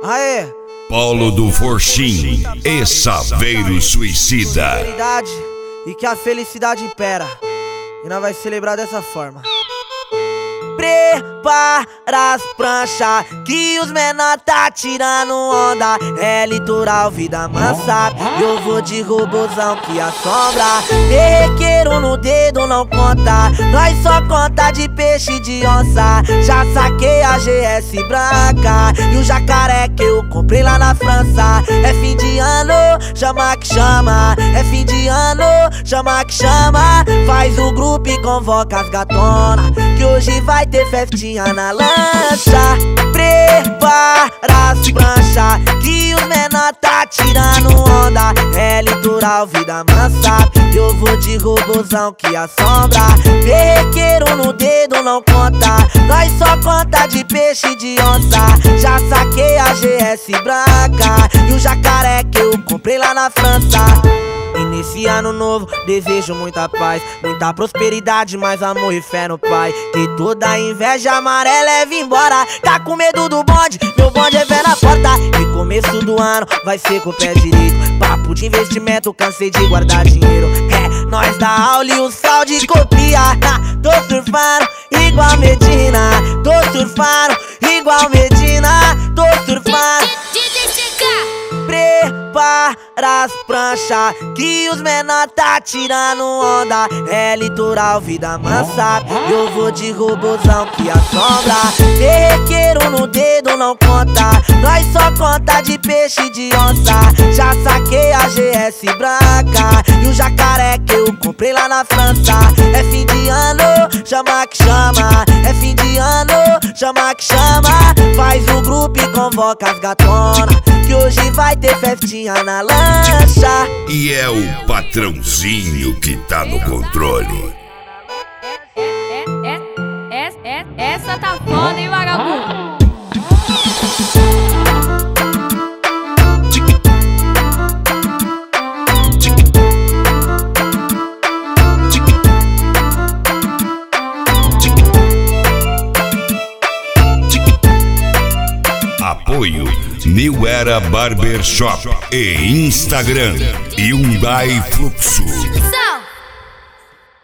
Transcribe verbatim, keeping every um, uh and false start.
Aê! Paulo do Forchim e Saveiro Suicida. E que a felicidade impera. E nós vai celebrar dessa forma. Prepara as pranchas que os menor tá tirando onda. É litoral, vida mansa. Eu vou de robozão que assombra. Terrequeiro no dedo não conta. Nós só conta de peixe e de onça. Já saquei a G S branca e o jacaré que eu comprei lá na França. É fim de ano, chama que chama. É fim de ano, chama que chama. Faz o grupo e convoca as gatonas, que hoje vai ter festinha na lancha. Prepara as pranchas que os menor tá tirando onda. É litoral, vida mansa. Eu vou de robozão que assombra. Terrequeiro no dedo não conta. Nós só conta de peixe e de onça. Já saquei a G S branca e o jacaré que eu comprei lá na França. E nesse ano novo desejo muita paz, muita prosperidade, mais amor e fé no Pai. Que toda a inveja amarela leve embora. Tá com medo do bonde? Meu bonde é pé na porta. E começo do ano vai ser com o pé direito. Papo de investimento, cansei de guardar dinheiro. É, nós dá aula e o sal de copia. Tô surfando igual Medina. Tô surfando igual Medina. Tô surfando. Prepara as pranchas que os menor tá tirando onda. É litoral, vida mansa. Eu vou de robozão que assombra. Terrequeiro no dedo não conta. Nós só conta de peixe e de onça. Já saquei a G S branca e o jacaré que eu comprei lá na França. É fim de ano, chama que chama. É fim de ano, chama que chama. Faz o grupo e convoca as gatonas, que hoje vai ter festinha na lancha. E é o patrãozinho que tá no controle. É, é, é, é, essa tá foda, hein, vagabundo? Apoio New Era Barbershop e Instagram Hyundai Fluxo.